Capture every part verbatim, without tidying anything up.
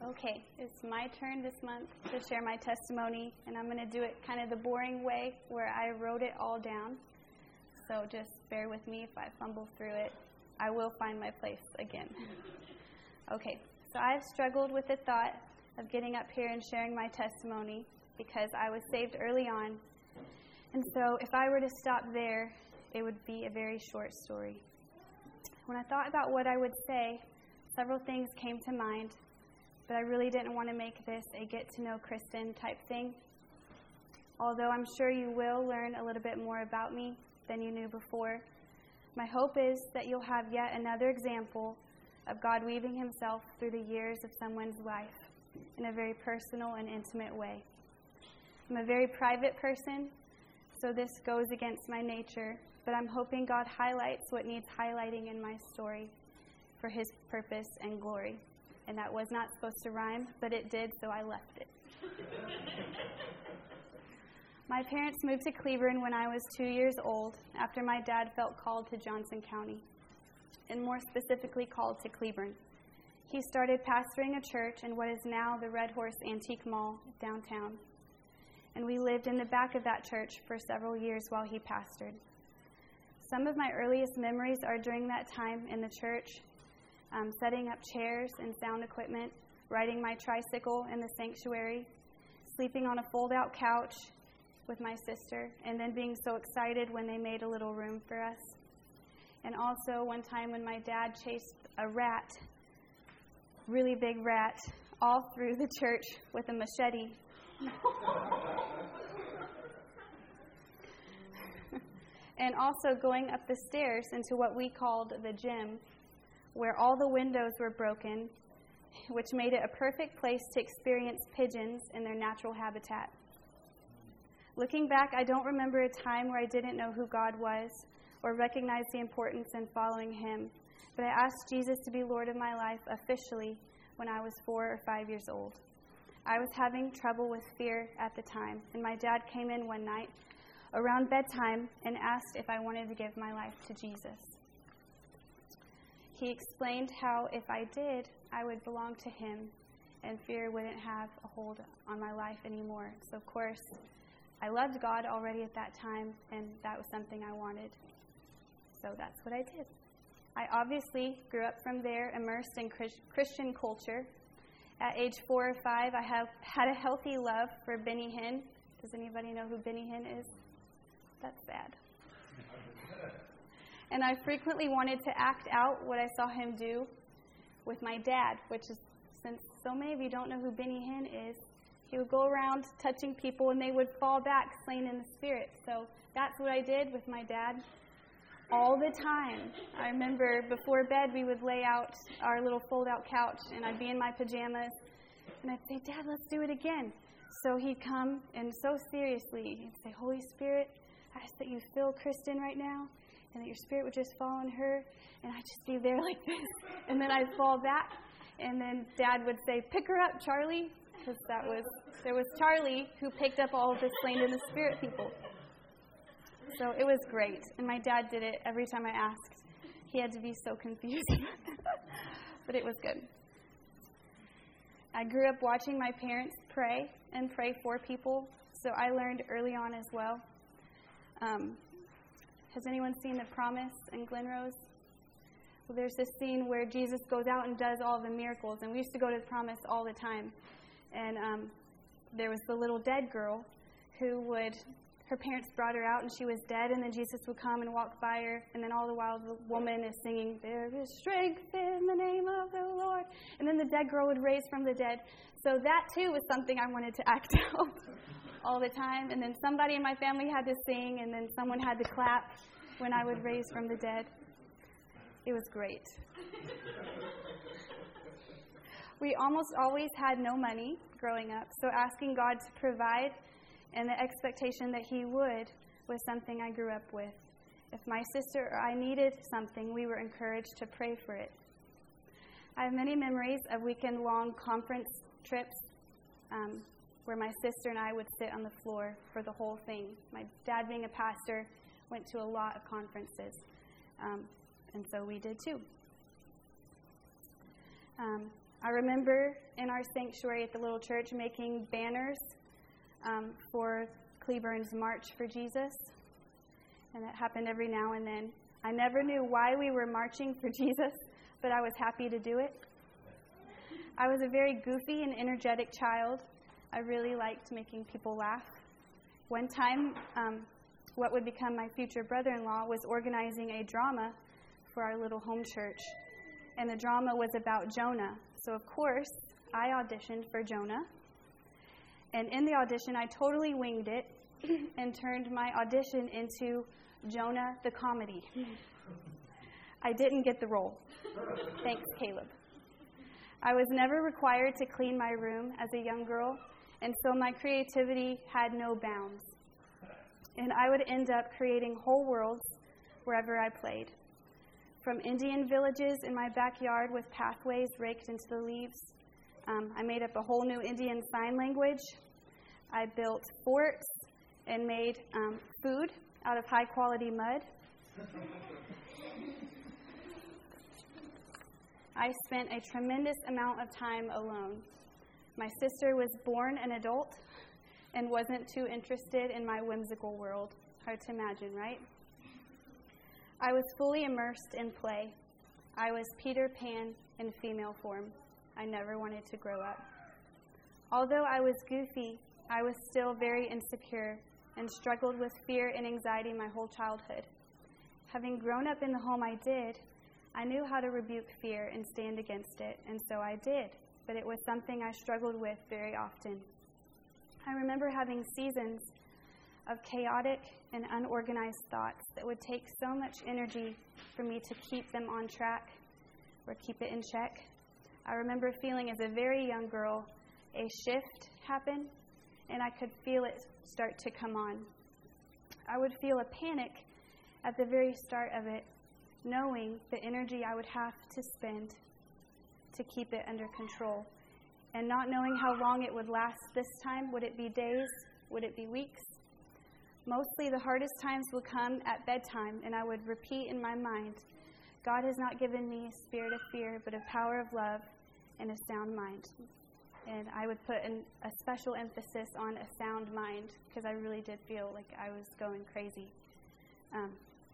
Okay, it's my turn this month to share my testimony, and I'm going to do it kind of the boring way where I wrote it all down. So just bear with me if I fumble through it. I will find my place again. Okay, so I've struggled with the thought of getting up here and sharing my testimony because I was saved early on. And so if I were to stop there, it would be a very short story. When I thought about what I would say, several things came to mind, but I really didn't want to make this a get-to-know Kristen type thing. Although I'm sure you will learn a little bit more about me than you knew before, my hope is that you'll have yet another example of God weaving himself through the years of someone's life in a very personal and intimate way. I'm a very private person, so this goes against my nature, but I'm hoping God highlights what needs highlighting in my story for his purpose and glory. And that was not supposed to rhyme, but it did, so I left it. My parents moved to Cleburne when I was two years old after my dad felt called to Johnson County, and more specifically called to Cleburne. He started pastoring a church in what is now the Red Horse Antique Mall downtown, and we lived in the back of that church for several years while he pastored. Some of my earliest memories are during that time in the church, um, setting up chairs and sound equipment, riding my tricycle in the sanctuary, sleeping on a fold-out couch with my sister, and then being so excited when they made a little room for us. And also one time when my dad chased a rat, really big rat, all through the church with a machete. And also going up the stairs into what we called the gym, where all the windows were broken, which made it a perfect place to experience pigeons in their natural habitat. Looking back, I don't remember a time where I didn't know who God was or recognize the importance in following him, but I asked Jesus to be Lord of my life officially when I was four or five years old. I was having trouble with fear at the time, and my dad came in one night around bedtime and asked if I wanted to give my life to Jesus. He explained how if I did, I would belong to him, and fear wouldn't have a hold on my life anymore. So, of course, I loved God already at that time, and that was something I wanted. So that's what I did. I obviously grew up from there, immersed in Christian culture. At age four or five, I have had a healthy love for Benny Hinn. Does anybody know who Benny Hinn is? That's sad. And I frequently wanted to act out what I saw him do with my dad, which is, since so many of you don't know who Benny Hinn is, he would go around touching people and they would fall back slain in the spirit. So that's what I did with my dad all the time. I remember before bed we would lay out our little fold-out couch and I'd be in my pajamas and I'd say, Dad, let's do it again. So he'd come and so seriously, he'd say, Holy Spirit, I ask that you fill Kristen right now and that your spirit would just fall on her. And I'd just be there like this. And then I'd fall back. And then Dad would say, pick her up, Charlie. Because that was, there was Charlie who picked up all of the slain in the spirit people. So it was great. And my dad did it every time I asked. He had to be so confused. But it was good. I grew up watching my parents pray and pray for people. So I learned early on as well. Um, has anyone seen The Promise in Glenrose? Well, there's this scene where Jesus goes out and does all the miracles. And we used to go to The Promise all the time. And um, there was the little dead girl who would, her parents brought her out and she was dead, and then Jesus would come and walk by her, and then all the while the woman is singing, there is strength in the name of the Lord. And then the dead girl would raise from the dead. So that too was something I wanted to act out all the time. And then somebody in my family had to sing, and then someone had to clap when I would raise from the dead. It was great. We almost always had no money growing up, so asking God to provide and the expectation that he would was something I grew up with. If my sister or I needed something, we were encouraged to pray for it. I have many memories of weekend-long conference trips um, where my sister and I would sit on the floor for the whole thing. My dad, being a pastor, went to a lot of conferences, um, and so we did too. Um, I remember in our sanctuary at the little church making banners um, for Cleburne's March for Jesus, and that happened every now and then. I never knew why we were marching for Jesus, but I was happy to do it. I was a very goofy and energetic child. I really liked making people laugh. One time, um, what would become my future brother-in-law was organizing a drama for our little home church, and the drama was about Jonah. So, of course, I auditioned for Jonah, and in the audition, I totally winged it and turned my audition into Jonah the comedy. I didn't get the role. Thanks, Caleb. I was never required to clean my room as a young girl, and so my creativity had no bounds. And I would end up creating whole worlds wherever I played. From Indian villages in my backyard with pathways raked into the leaves, um, I made up a whole new Indian sign language. I built forts and made um, food out of high-quality mud. I spent a tremendous amount of time alone. My sister was born an adult and wasn't too interested in my whimsical world. Hard to imagine, right? I was fully immersed in play. I was Peter Pan in female form. I never wanted to grow up. Although I was goofy, I was still very insecure and struggled with fear and anxiety my whole childhood. Having grown up in the home I did, I knew how to rebuke fear and stand against it, and so I did, but it was something I struggled with very often. I remember having seasons of chaotic and unorganized thoughts that would take so much energy for me to keep them on track or keep it in check. I remember feeling as a very young girl a shift happen, and I could feel it start to come on. I would feel a panic at the very start of it, knowing the energy I would have to spend to keep it under control, and not knowing how long it would last this time. Would it be days? Would it be weeks? Mostly the hardest times would come at bedtime, and I would repeat in my mind, God has not given me a spirit of fear, but a power of love and a sound mind. And I would put an, a special emphasis on a sound mind, because I really did feel like I was going crazy. Um,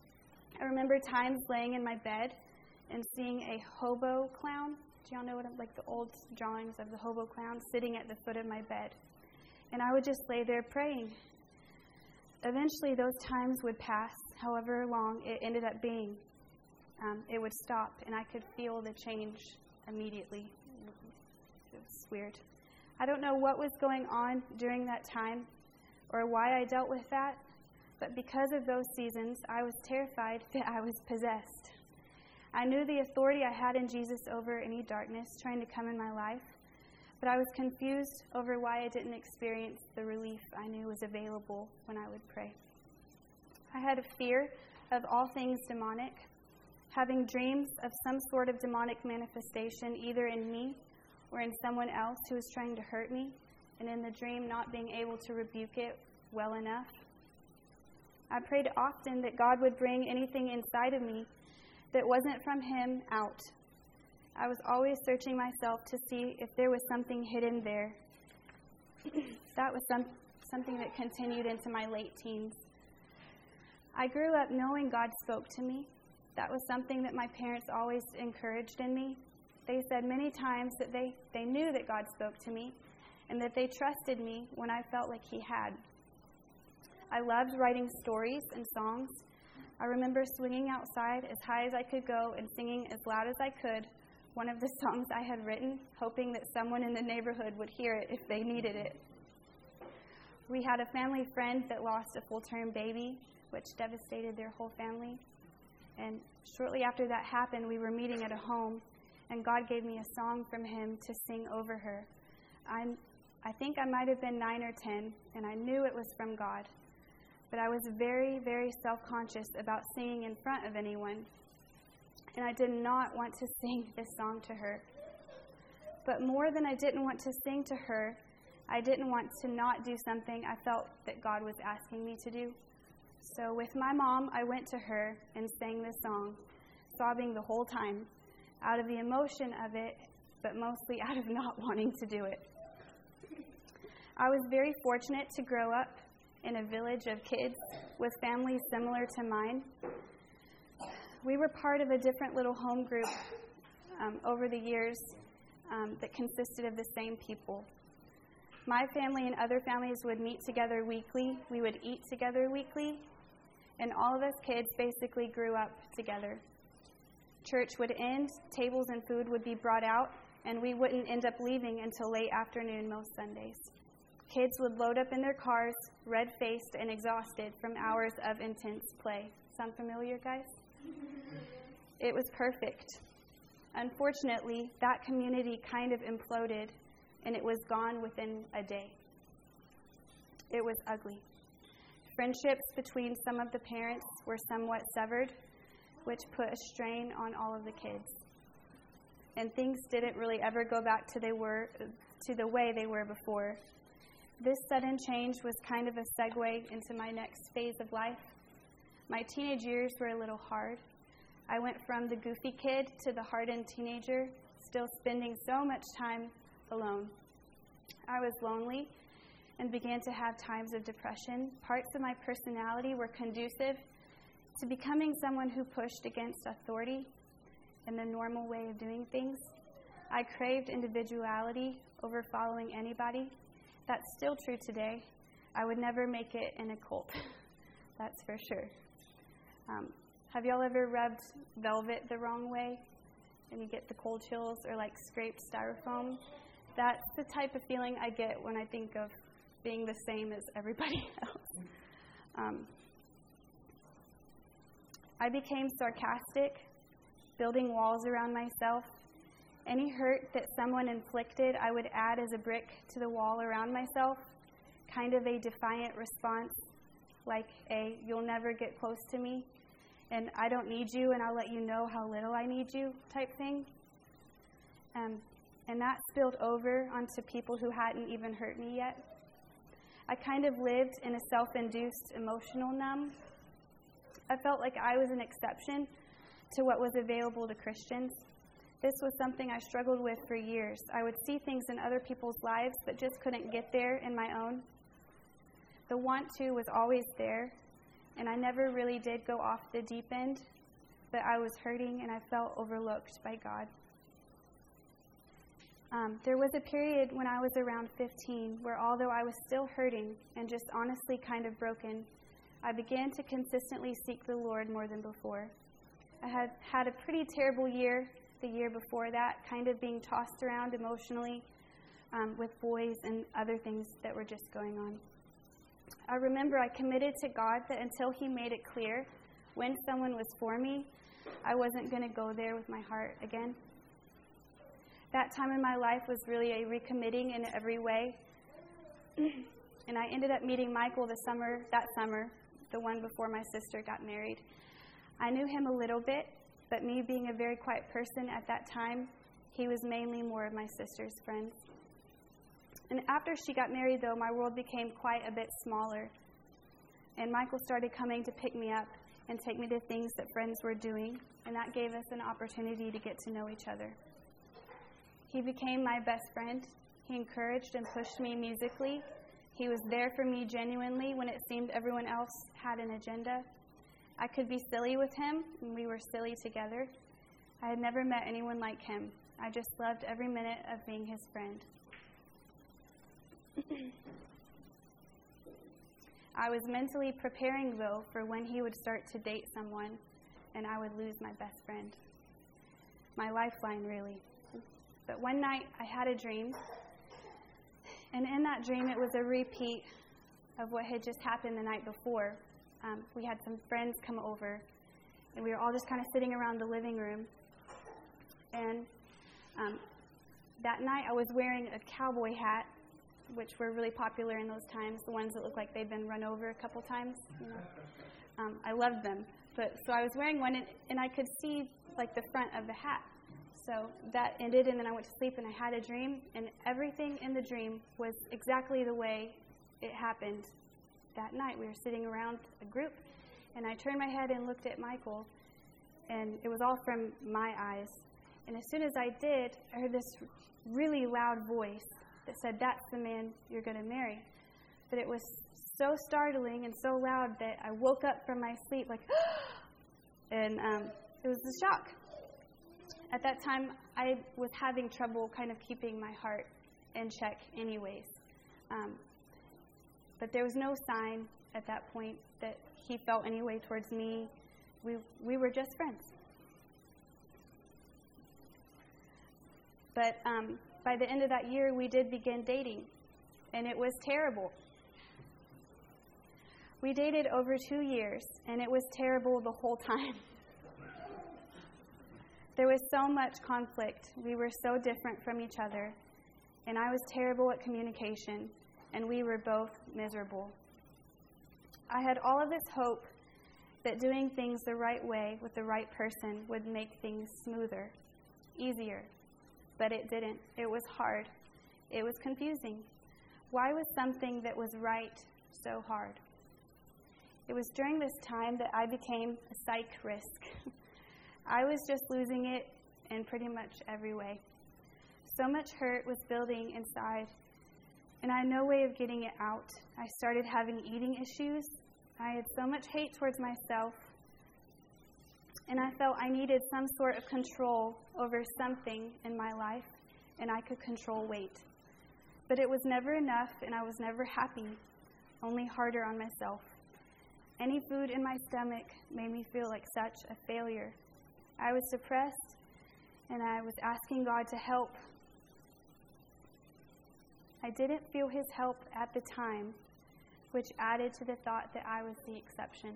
I remember times laying in my bed and seeing a hobo clown. Do y'all know what I'm, like the old drawings of the hobo clown sitting at the foot of my bed? And I would just lay there praying. Eventually, those times would pass, however long it ended up being. Um, it would stop, and I could feel the change immediately. It was weird. I don't know what was going on during that time or why I dealt with that, but because of those seasons, I was terrified that I was possessed. I knew the authority I had in Jesus over any darkness trying to come in my life, but I was confused over why I didn't experience the relief I knew was available when I would pray. I had a fear of all things demonic, having dreams of some sort of demonic manifestation either in me or in someone else who was trying to hurt me, and in the dream not being able to rebuke it well enough. I prayed often that God would bring anything inside of me that wasn't from Him out. I was always searching myself to see if there was something hidden there. That was some, something that continued into my late teens. I grew up knowing God spoke to me. That was something that my parents always encouraged in me. They said many times that they, they knew that God spoke to me and that they trusted me when I felt like He had. I loved writing stories and songs. I remember swinging outside as high as I could go and singing as loud as I could one of the songs I had written, hoping that someone in the neighborhood would hear it if they needed it. We had a family friend that lost a full-term baby, which devastated their whole family. And shortly after that happened, we were meeting at a home, and God gave me a song from Him to sing over her. I'm, I think I might have been nine or ten, and I knew it was from God. But I was very, very self-conscious about singing in front of anyone, and I did not want to sing this song to her. But more than I didn't want to sing to her, I didn't want to not do something I felt that God was asking me to do. So with my mom, I went to her and sang this song, sobbing the whole time, out of the emotion of it but mostly out of not wanting to do it. I was very fortunate to grow up in a village of kids with families similar to mine. We were part of a different little home group um, over the years um, that consisted of the same people. My family and other families would meet together weekly. We would eat together weekly. And all of us kids basically grew up together. Church would end, tables and food would be brought out, and we wouldn't end up leaving until late afternoon most Sundays. Kids would load up in their cars, red-faced and exhausted from hours of intense play. Sound familiar, guys? It was perfect. Unfortunately, that community kind of imploded, and it was gone within a day. It was ugly. Friendships between some of the parents were somewhat severed, which put a strain on all of the kids. And things didn't really ever go back to they were to the way they were before. This sudden change was kind of a segue into my next phase of life. My teenage years were a little hard. I went from the goofy kid to the hardened teenager, still spending so much time alone. I was lonely and began to have times of depression. Parts of my personality were conducive to becoming someone who pushed against authority and the normal way of doing things. I craved individuality over following anybody. That's still true today. I would never make it in a cult. That's for sure. Um, have y'all ever rubbed velvet the wrong way and you get the cold chills, or like scraped styrofoam? That's the type of feeling I get when I think of being the same as everybody else. Um, I became sarcastic, building walls around myself. Any hurt that someone inflicted, I would add as a brick to the wall around myself, kind of a defiant response, like a, you'll never get close to me, and I don't need you, and I'll let you know how little I need you type thing. Um, and that spilled over onto people who hadn't even hurt me yet. I kind of lived in a self-induced emotional numb. I felt like I was an exception to what was available to Christians. This was something I struggled with for years. I would see things in other people's lives, but just couldn't get there in my own. The want to was always there, and I never really did go off the deep end, but I was hurting and I felt overlooked by God. Um, there was a period when I was around fifteen where, although I was still hurting and just honestly kind of broken, I began to consistently seek the Lord more than before. I had had a pretty terrible year the year before that, kind of being tossed around emotionally um, with boys and other things that were just going on. I remember I committed to God that until He made it clear when someone was for me, I wasn't going to go there with my heart again. That time in my life was really a recommitting in every way. And I ended up meeting Michael the summer, that summer, the one before my sister got married. I knew him a little bit, but me being a very quiet person at that time, he was mainly more of my sister's friends. And after she got married, though, my world became quite a bit smaller. And Michael started coming to pick me up and take me to things that friends were doing, and that gave us an opportunity to get to know each other. He became my best friend. He encouraged and pushed me musically. He was there for me genuinely when it seemed everyone else had an agenda. I could be silly with him, and we were silly together. I had never met anyone like him. I just loved every minute of being his friend. I was mentally preparing, though, for when he would start to date someone, and I would lose my best friend. My lifeline, really. But one night, I had a dream, and in that dream, it was a repeat of what had just happened the night before. Um, we had some friends come over, and we were all just kind of sitting around the living room. And um, that night, I was wearing a cowboy hat, which were really popular in those times, the ones that looked like they'd been run over a couple times. You know, um, I loved them. But so I was wearing one, and, and I could see like the front of the hat. So that ended, and then I went to sleep, and I had a dream, and everything in the dream was exactly the way it happened. That night, we were sitting around a group, and I turned my head and looked at Michael, and it was all from my eyes. And as soon as I did, I heard this really loud voice that said, "That's the man you're going to marry." But it was so startling and so loud that I woke up from my sleep like, and um, it was a shock. At that time, I was having trouble kind of keeping my heart in check anyways. Um, but there was no sign at that point that he felt any way towards me. We we were just friends. But um, by the end of that year, we did begin dating, and it was terrible. We dated over two years, and it was terrible the whole time. There was so much conflict. We were so different from each other, and I was terrible at communication, and we were both miserable. I had all of this hope that doing things the right way with the right person would make things smoother, easier. But it didn't. It was hard. It was confusing. Why was something that was right so hard? It was during this time that I became a psych risk. I was just losing it in pretty much every way. So much hurt was building inside, and I had no way of getting it out. I started having eating issues. I had so much hate towards myself, and I felt I needed some sort of control over something in my life, and I could control weight. But it was never enough, and I was never happy, only harder on myself. Any food in my stomach made me feel like such a failure. I was depressed, and I was asking God to help. I didn't feel his help at the time, which added to the thought that I was the exception.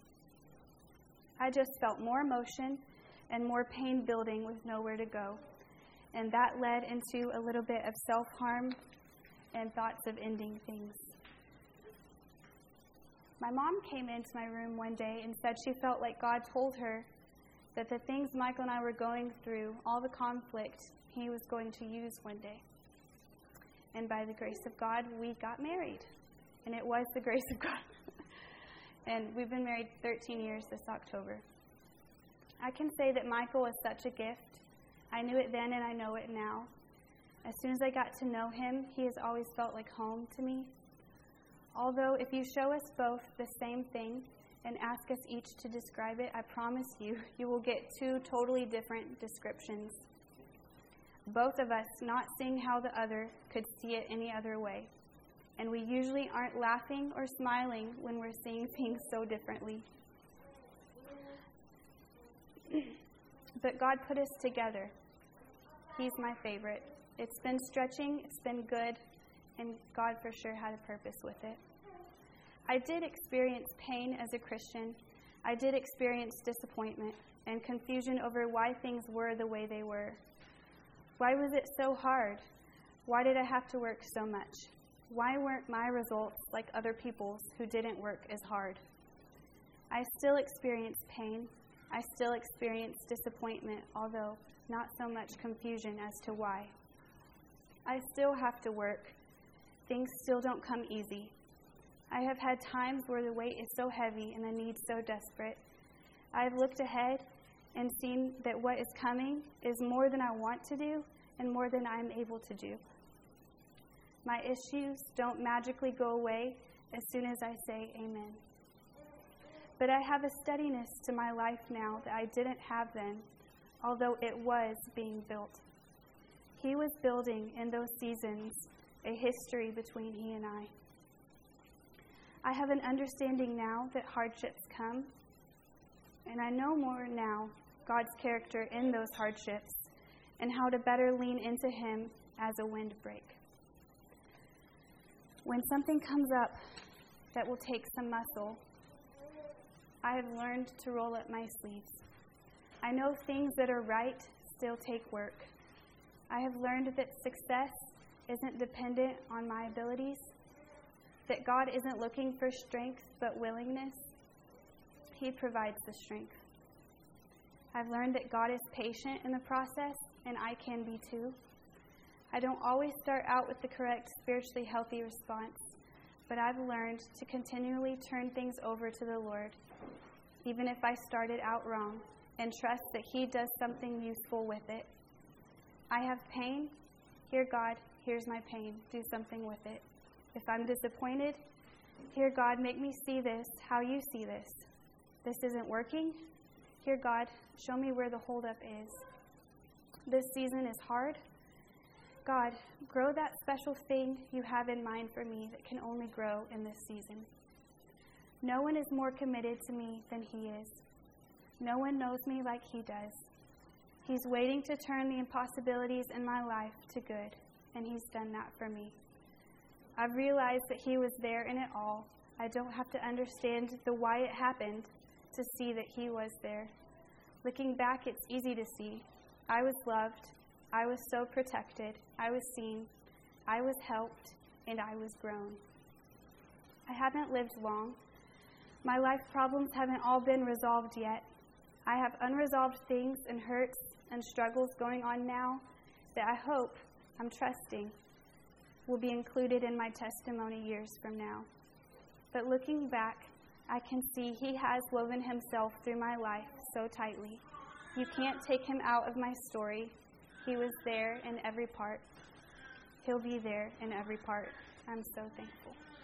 I just felt more emotion and more pain building with nowhere to go, and that led into a little bit of self-harm and thoughts of ending things. My mom came into my room one day and said she felt like God told her that the things Michael and I were going through, all the conflict, he was going to use one day. And by the grace of God, we got married. And it was the grace of God. And we've been married thirteen years this October. I can say that Michael was such a gift. I knew it then and I know it now. As soon as I got to know him, he has always felt like home to me. Although if you show us both the same thing and ask us each to describe it, I promise you, you will get two totally different descriptions. Both of us not seeing how the other could see it any other way. And we usually aren't laughing or smiling when we're seeing things so differently. But God put us together. He's my favorite. It's been stretching, it's been good, and God for sure had a purpose with it. I did experience pain as a Christian. I did experience disappointment and confusion over why things were the way they were. Why was it so hard? Why did I have to work so much? Why weren't my results like other people's who didn't work as hard? I still experience pain. I still experience disappointment, although not so much confusion as to why. I still have to work. Things still don't come easy. I have had times where the weight is so heavy and the need so desperate. I have looked ahead and seen that what is coming is more than I want to do and more than I am able to do. My issues don't magically go away as soon as I say amen. But I have a steadiness to my life now that I didn't have then, although it was being built. He was building in those seasons a history between he and I. I have an understanding now that hardships come, and I know more now God's character in those hardships and how to better lean into him as a windbreak. When something comes up that will take some muscle, I have learned to roll up my sleeves. I know things that are right still take work. I have learned that success isn't dependent on my abilities, that God isn't looking for strength but willingness. He provides the strength. I've learned that God is patient in the process, and I can be too. I don't always start out with the correct spiritually healthy response, but I've learned to continually turn things over to the Lord, even if I started out wrong, and trust that he does something useful with it. I have pain. Here, God, here's my pain. Do something with it. If I'm disappointed, here, God, make me see this how you see this. This isn't working. Here, God, show me where the holdup is. This season is hard. God, grow that special thing you have in mind for me that can only grow in this season. No one is more committed to me than he is. No one knows me like he does. He's waiting to turn the impossibilities in my life to good, and he's done that for me. I've realized that he was there in it all. I don't have to understand the why it happened to see that he was there. Looking back, it's easy to see. I was loved. I was so protected. I was seen. I was helped, and I was grown. I haven't lived long. My life problems haven't all been resolved yet. I have unresolved things and hurts and struggles going on now that I hope, I'm trusting, will be included in my testimony years from now. But looking back, I can see he has woven himself through my life so tightly. You can't take him out of my story. He was there in every part. He'll be there in every part. I'm so thankful.